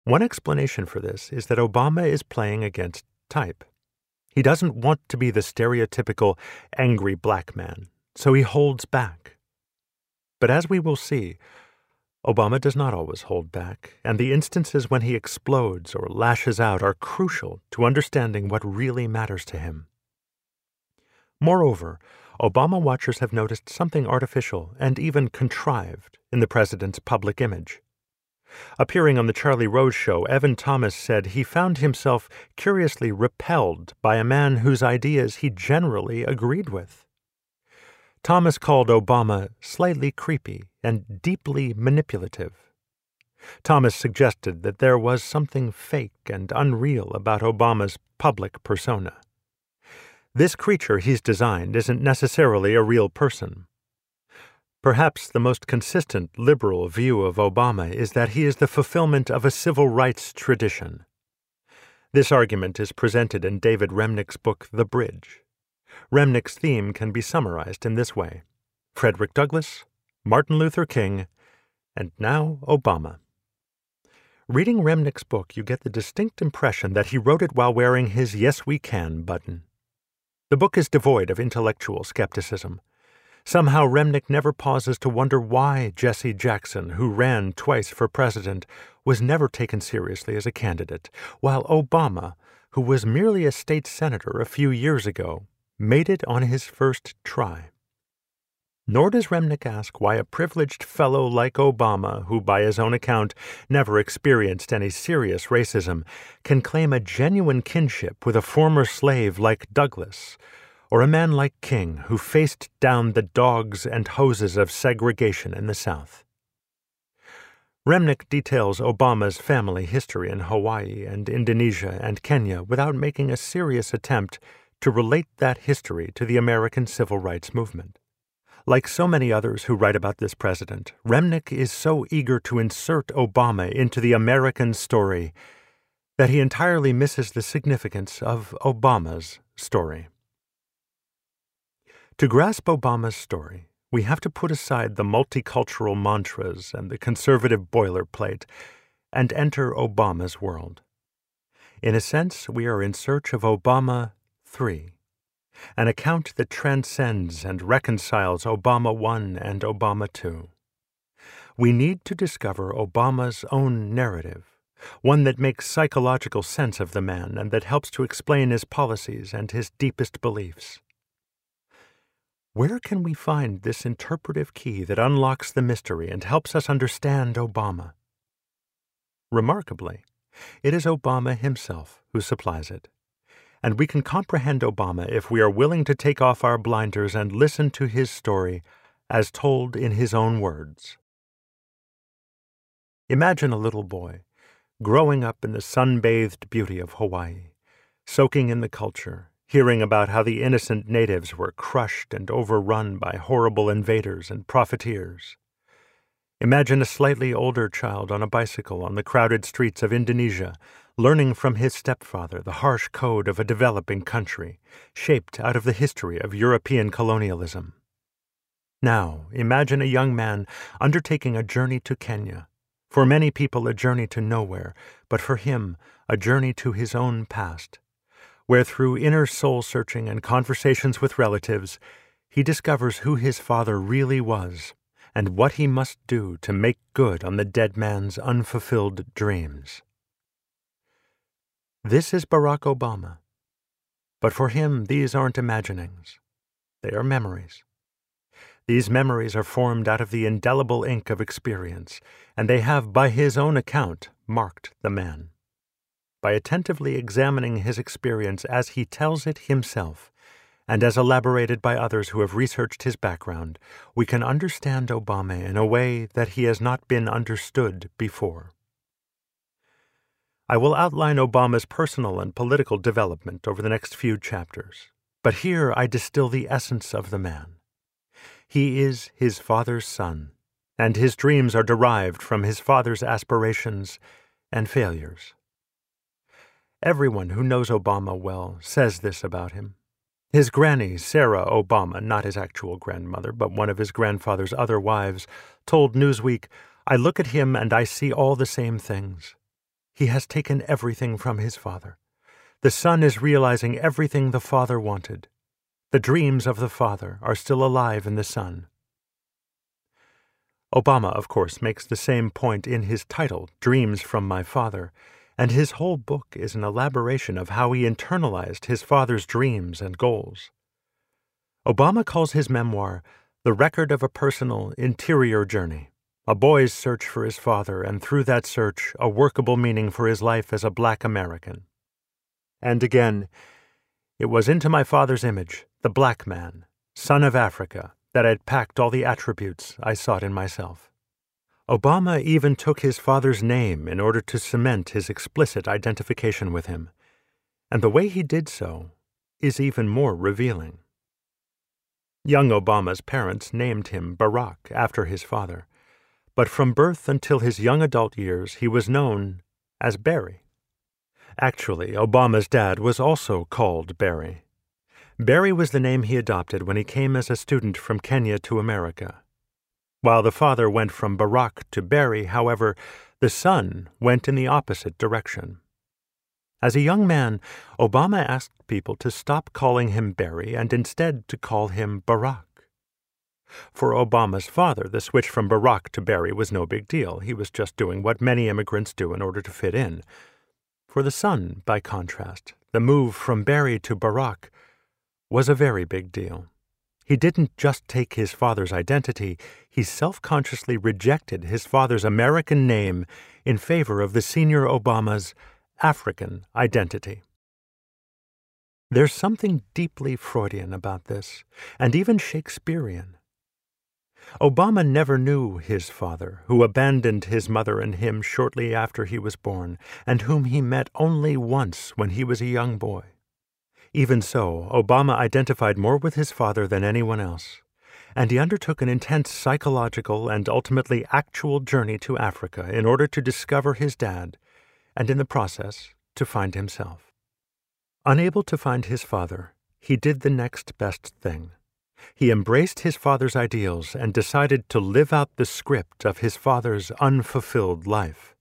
One explanation for this is that Obama is playing against type. He doesn't want to be the stereotypical angry black man, so he holds back. But as we will see, Obama does not always hold back, and the instances when he explodes or lashes out are crucial to understanding what really matters to him. Moreover, Obama watchers have noticed something artificial and even contrived in the president's public image. Appearing on The Charlie Rose Show, Evan Thomas said he found himself curiously repelled by a man whose ideas he generally agreed with. Thomas called Obama slightly creepy and deeply manipulative. Thomas suggested that there was something fake and unreal about Obama's public persona. This creature he's designed isn't necessarily a real person. Perhaps the most consistent liberal view of Obama is that he is the fulfillment of a civil rights tradition. This argument is presented in David Remnick's book, The Bridge. Remnick's theme can be summarized in this way: Frederick Douglass, Martin Luther King, and now Obama. Reading Remnick's book, you get the distinct impression that he wrote it while wearing his Yes We Can button. The book is devoid of intellectual skepticism. Somehow Remnick never pauses to wonder why Jesse Jackson, who ran twice for president, was never taken seriously as a candidate, while Obama, who was merely a state senator a few years ago, made it on his first try. Nor does Remnick ask why a privileged fellow like Obama, who by his own account never experienced any serious racism, can claim a genuine kinship with a former slave like Douglass, or a man like King, who faced down the dogs and hoses of segregation in the South. Remnick details Obama's family history in Hawaii and Indonesia and Kenya without making a serious attempt to relate that history to the American civil rights movement. Like so many others who write about this president, Remnick is so eager to insert Obama into the American story that he entirely misses the significance of Obama's story. To grasp Obama's story, we have to put aside the multicultural mantras and the conservative boilerplate and enter Obama's world. In a sense, we are in search of Obama 3, an account that transcends and reconciles Obama 1 and Obama 2. We need to discover Obama's own narrative, one that makes psychological sense of the man and that helps to explain his policies and his deepest beliefs. Where can we find this interpretive key that unlocks the mystery and helps us understand Obama? Remarkably, it is Obama himself who supplies it. And we can comprehend Obama if we are willing to take off our blinders and listen to his story as told in his own words. Imagine a little boy growing up in the sun-bathed beauty of Hawaii, soaking in the culture, hearing about how the innocent natives were crushed and overrun by horrible invaders and profiteers. Imagine a slightly older child on a bicycle on the crowded streets of Indonesia, learning from his stepfather the harsh code of a developing country, shaped out of the history of European colonialism. Now, imagine a young man undertaking a journey to Kenya, for many people a journey to nowhere, but for him a journey to his own past, where through inner soul-searching and conversations with relatives, he discovers who his father really was and what he must do to make good on the dead man's unfulfilled dreams. This is Barack Obama. But for him, these aren't imaginings. They are memories. These memories are formed out of the indelible ink of experience, and they have, by his own account, marked the man. By attentively examining his experience as he tells it himself, and as elaborated by others who have researched his background, we can understand Obama in a way that he has not been understood before. I will outline Obama's personal and political development over the next few chapters, but here I distill the essence of the man. He is his father's son, and his dreams are derived from his father's aspirations and failures. Everyone who knows Obama well says this about him. His granny, Sarah Obama, not his actual grandmother, but one of his grandfather's other wives, told Newsweek, "I look at him and I see all the same things. He has taken everything from his father. The son is realizing everything the father wanted. The dreams of the father are still alive in the son. Obama, of course, makes the same point in his title, Dreams from My Father, and his whole book is an elaboration of how he internalized his father's dreams and goals. Obama calls his memoir the record of a personal, interior journey, a boy's search for his father, and through that search, a workable meaning for his life as a Black American. And again, it was into my father's image, the black man, son of Africa, that I'd packed all the attributes I sought in myself. Obama even took his father's name in order to cement his explicit identification with him, and the way he did so is even more revealing. Young Obama's parents named him Barack after his father, but from birth until his young adult years he was known as Barry. Actually, Obama's dad was also called Barry. Barry was the name he adopted when he came as a student from Kenya to America. While the father went from Barack to Barry, however, the son went in the opposite direction. As a young man, Obama asked people to stop calling him Barry and instead to call him Barack. For Obama's father, the switch from Barack to Barry was no big deal. He was just doing what many immigrants do in order to fit in. For the son, by contrast, the move from Barry to Barack was a very big deal. He didn't just take his father's identity, he self-consciously rejected his father's American name in favor of the senior Obama's African identity. There's something deeply Freudian about this, and even Shakespearean. Obama never knew his father, who abandoned his mother and him shortly after he was born, and whom he met only once when he was a young boy. Even so, Obama identified more with his father than anyone else, and he undertook an intense psychological and ultimately actual journey to Africa in order to discover his dad, and in the process, to find himself. Unable to find his father, he did the next best thing. He embraced his father's ideals and decided to live out the script of his father's unfulfilled life.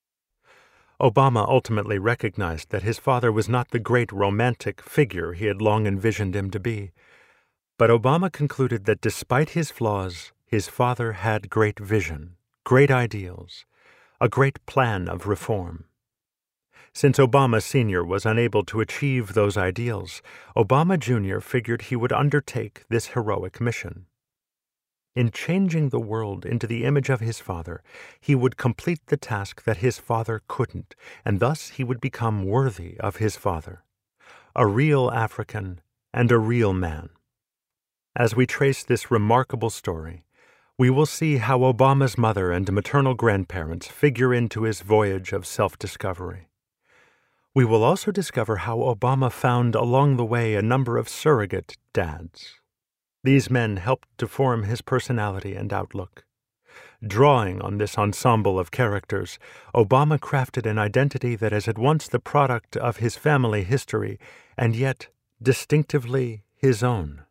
Obama ultimately recognized that his father was not the great romantic figure he had long envisioned him to be, but Obama concluded that despite his flaws, his father had great vision, great ideals, a great plan of reform. Since Obama Sr. was unable to achieve those ideals, Obama Jr. figured he would undertake this heroic mission. In changing the world into the image of his father, he would complete the task that his father couldn't, and thus he would become worthy of his father, a real African and a real man. As we trace this remarkable story, we will see how Obama's mother and maternal grandparents figure into his voyage of self-discovery. We will also discover how Obama found along the way a number of surrogate dads. These men helped to form his personality and outlook. Drawing on this ensemble of characters, Obama crafted an identity that is at once the product of his family history and yet distinctively his own.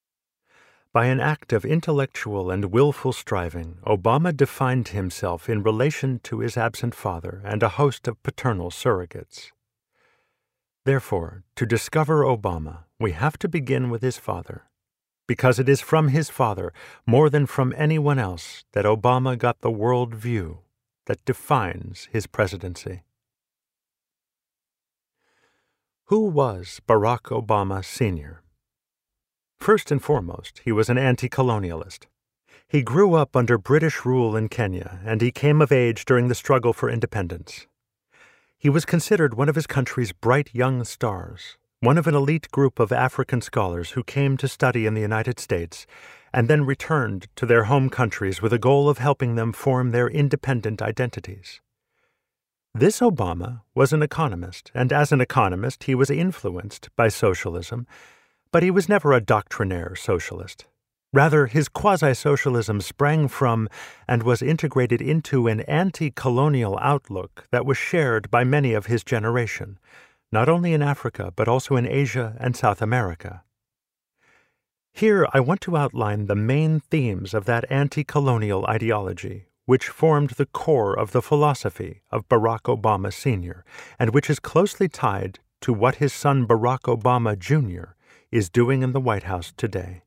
By an act of intellectual and willful striving, Obama defined himself in relation to his absent father and a host of paternal surrogates. Therefore, to discover Obama, we have to begin with his father, because it is from his father, more than from anyone else, that Obama got the world view that defines his presidency. Who was Barack Obama Sr.? First and foremost, he was an anti-colonialist. He grew up under British rule in Kenya, and he came of age during the struggle for independence. He was considered one of his country's bright young stars, one of an elite group of African scholars who came to study in the United States and then returned to their home countries with a goal of helping them form their independent identities. This Obama was an economist, and as an economist he was influenced by socialism, but he was never a doctrinaire socialist. Rather, his quasi-socialism sprang from and was integrated into an anti-colonial outlook that was shared by many of his generation, not only in Africa but also in Asia and South America. Here I want to outline the main themes of that anti-colonial ideology, which formed the core of the philosophy of Barack Obama Sr., and which is closely tied to what his son Barack Obama Jr. is doing in the White House today.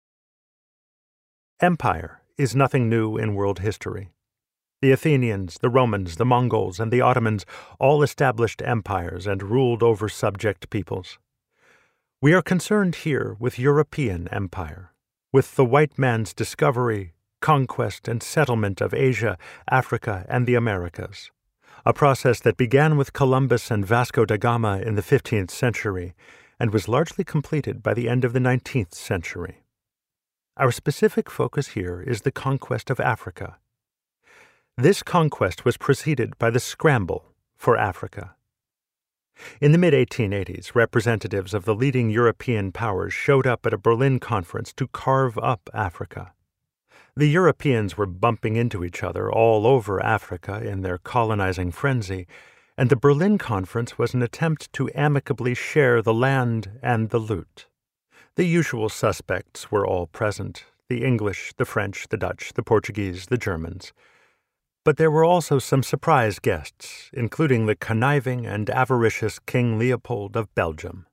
Empire is nothing new in world history. The Athenians, the Romans, the Mongols, and the Ottomans all established empires and ruled over subject peoples. We are concerned here with European empire, with the white man's discovery, conquest, and settlement of Asia, Africa, and the Americas, a process that began with Columbus and Vasco da Gama in the 15th century and was largely completed by the end of the 19th century. Our specific focus here is the conquest of Africa. This conquest was preceded by the scramble for Africa. In the mid-1880s, representatives of the leading European powers showed up at a Berlin conference to carve up Africa. The Europeans were bumping into each other all over Africa in their colonizing frenzy, and the Berlin Conference was an attempt to amicably share the land and the loot. The usual suspects were all present: the English, the French, the Dutch, the Portuguese, the Germans. But there were also some surprise guests, including the conniving and avaricious King Leopold of Belgium.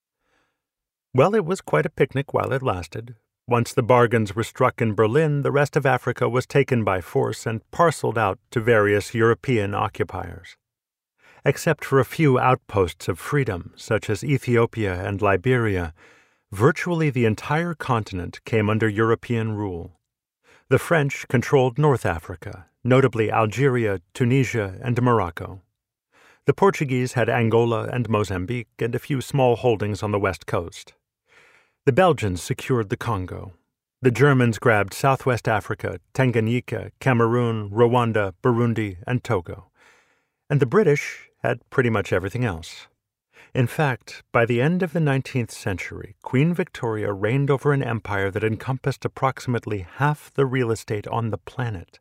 Well, it was quite a picnic while it lasted. Once the bargains were struck in Berlin, the rest of Africa was taken by force and parceled out to various European occupiers. Except for a few outposts of freedom, such as Ethiopia and Liberia, virtually the entire continent came under European rule. The French controlled North Africa, notably Algeria, Tunisia, and Morocco. The Portuguese had Angola and Mozambique and a few small holdings on the west coast. The Belgians secured the Congo. The Germans grabbed Southwest Africa, Tanganyika, Cameroon, Rwanda, Burundi, and Togo. And the British had pretty much everything else. In fact, by the end of the 19th century, Queen Victoria reigned over an empire that encompassed approximately half the real estate on the planet.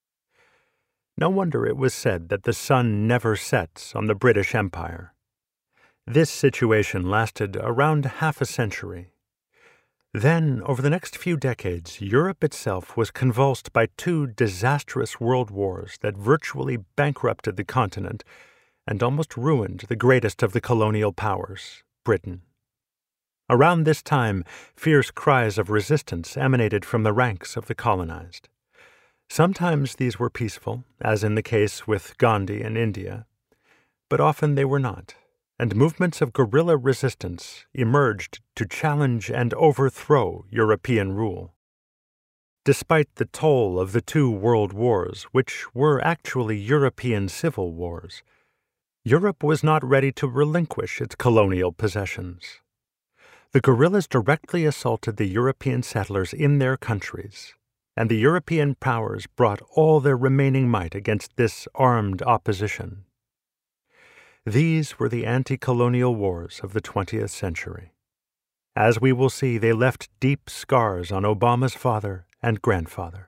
No wonder it was said that the sun never sets on the British Empire. This situation lasted around half a century. Then, over the next few decades, Europe itself was convulsed by two disastrous world wars that virtually bankrupted the continent and almost ruined the greatest of the colonial powers, Britain. Around this time, fierce cries of resistance emanated from the ranks of the colonized. Sometimes these were peaceful, as in the case with Gandhi in India, but often they were not, and movements of guerrilla resistance emerged to challenge and overthrow European rule. Despite the toll of the two world wars, which were actually European civil wars, Europe was not ready to relinquish its colonial possessions. The guerrillas directly assaulted the European settlers in their countries, and the European powers brought all their remaining might against this armed opposition. These were the anti-colonial wars of the 20th century. As we will see, they left deep scars on Obama's father and grandfather.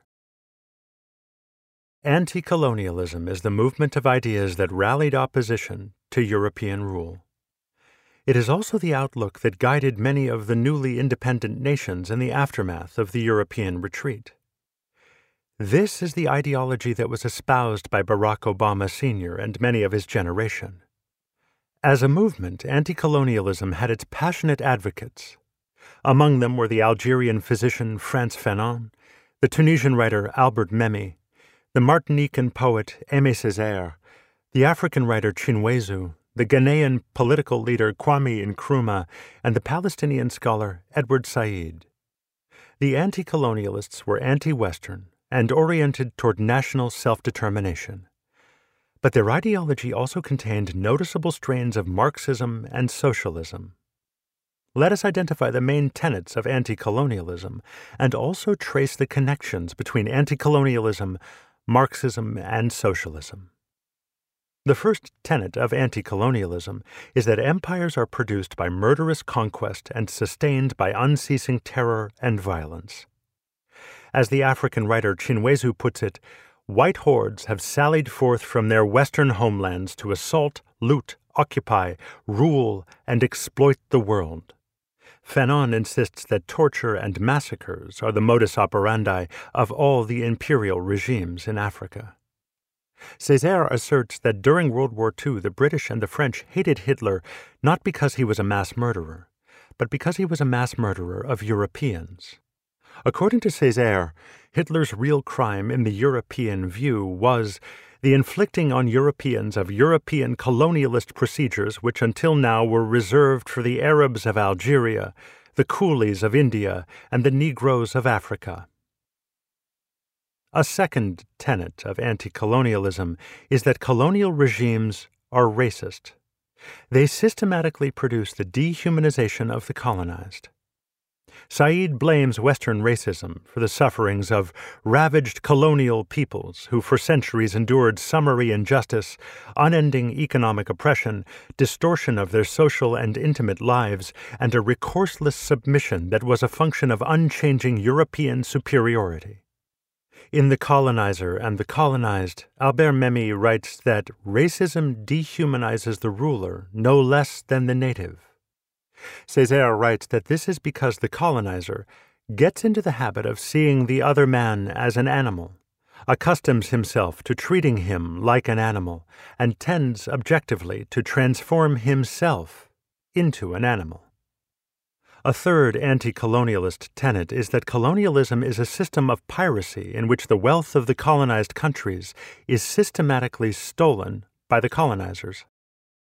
Anti-colonialism is the movement of ideas that rallied opposition to European rule. It is also the outlook that guided many of the newly independent nations in the aftermath of the European retreat. This is the ideology that was espoused by Barack Obama Sr. and many of his generation. As a movement, anti-colonialism had its passionate advocates. Among them were the Algerian physician Frantz Fanon, the Tunisian writer Albert Memmi, the Martinican poet Aimé Césaire, the African writer Chinweizu, the Ghanaian political leader Kwame Nkrumah, and the Palestinian scholar Edward Said. The anti-colonialists were anti-Western and oriented toward national self-determination. But their ideology also contained noticeable strains of Marxism and socialism. Let us identify the main tenets of anti-colonialism and also trace the connections between anti-colonialism, Marxism, and socialism. The first tenet of anti-colonialism is that empires are produced by murderous conquest and sustained by unceasing terror and violence. As the African writer Chinweizu puts it, white hordes have sallied forth from their western homelands to assault, loot, occupy, rule, and exploit the world. Fanon insists that torture and massacres are the modus operandi of all the imperial regimes in Africa. Césaire asserts that during World War II the British and the French hated Hitler not because he was a mass murderer, but because he was a mass murderer of Europeans. According to Césaire, Hitler's real crime in the European view was the inflicting on Europeans of European colonialist procedures which until now were reserved for the Arabs of Algeria, the coolies of India, and the Negroes of Africa. A second tenet of anti-colonialism is that colonial regimes are racist. They systematically produce the dehumanization of the colonized. Said blames Western racism for the sufferings of ravaged colonial peoples who for centuries endured summary injustice, unending economic oppression, distortion of their social and intimate lives, and a remorseless submission that was a function of unchanging European superiority. In The Colonizer and the Colonized, Albert Memmi writes that racism dehumanizes the ruler no less than the native. Césaire writes that this is because the colonizer gets into the habit of seeing the other man as an animal, accustoms himself to treating him like an animal, and tends objectively to transform himself into an animal. A third anti-colonialist tenet is that colonialism is a system of piracy in which the wealth of the colonized countries is systematically stolen by the colonizers.